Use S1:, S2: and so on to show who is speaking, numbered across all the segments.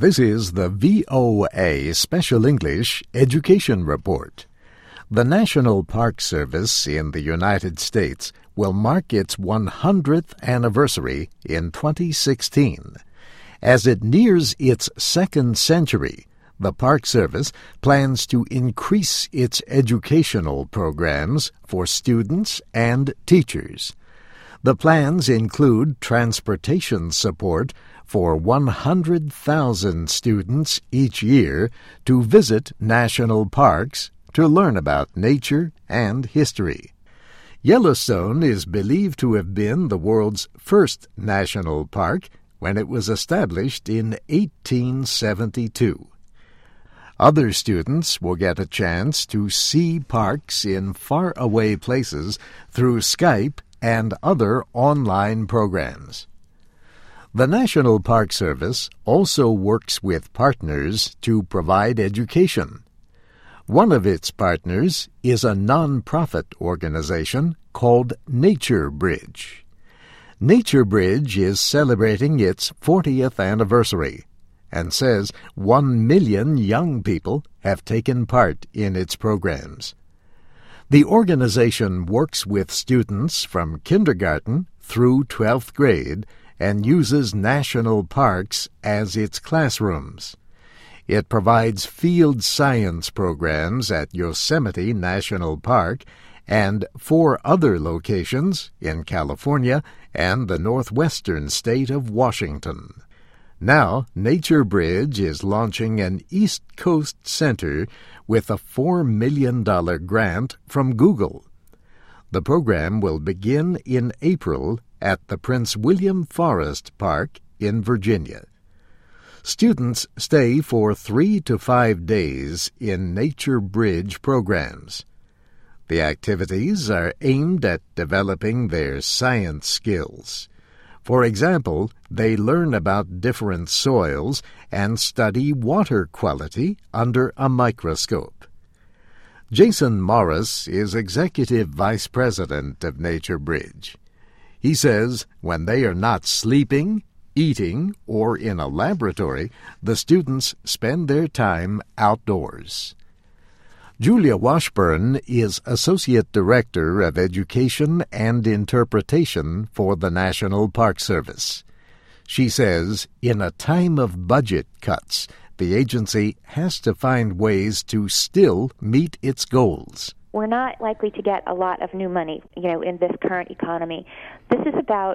S1: This is the VOA Special English Education Report. The National Park Service in the United States will mark its 100th anniversary in 2016. As it nears its second century, the Park Service plans to increase its educational programs for students and teachers. The plans include transportation support for 100,000 students each year to visit national parks to learn about nature and history. Yellowstone is believed to have been the world's first national park when it was established in 1872. Other students will get a chance to see parks in faraway places through Skype and other online programs. The National Park Service also works with partners to provide education. One of its partners is a nonprofit organization called NatureBridge. NatureBridge is celebrating its 40th anniversary and says 1 million young people have taken part in its programs. The organization works with students from kindergarten through 12th grade and uses national parks as its classrooms. It provides field science programs at Yosemite National Park and 4 other locations in California and the northwestern state of Washington. Now, NatureBridge is launching an East Coast Center with a $4 million grant from Google. The program will begin in April at the Prince William Forest Park in Virginia. Students stay for 3 to 5 days in NatureBridge programs. The activities are aimed at developing their science skills. For example, they learn about different soils and study water quality under a microscope. Jason Morris is Executive Vice President of NatureBridge. He says when they are not sleeping, eating, or in a laboratory, the students spend their time outdoors. Julia Washburn is Associate Director of Education and Interpretation for the National Park Service. She says in a time of budget cuts, the agency has to find ways to still meet its goals.
S2: We're not likely to get a lot of new money, in this current economy. This is about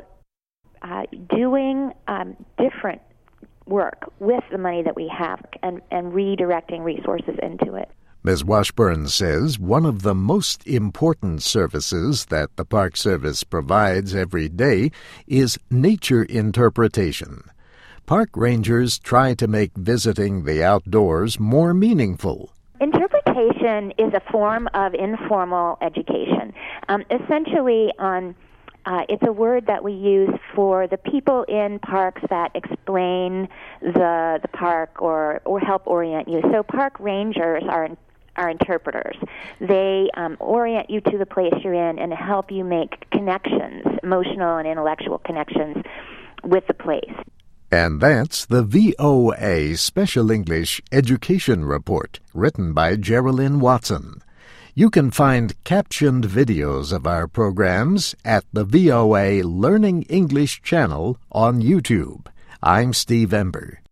S2: doing different work with the money that we have and redirecting resources into it.
S1: Ms. Washburn says one of the most important services that the Park Service provides every day is nature interpretation. Park rangers try to make visiting the outdoors more meaningful.
S2: Interpretation is a form of informal education. Essentially, it's a word that we use for the people in parks that explain the park or help orient you. So park rangers are interpreters. They orient you to the place you're in and help you make connections, emotional and intellectual connections with the place.
S1: And that's the VOA Special English Education Report, written by Geraldine Watson. You can find captioned videos of our programs at the VOA Learning English channel on YouTube. I'm Steve Ember.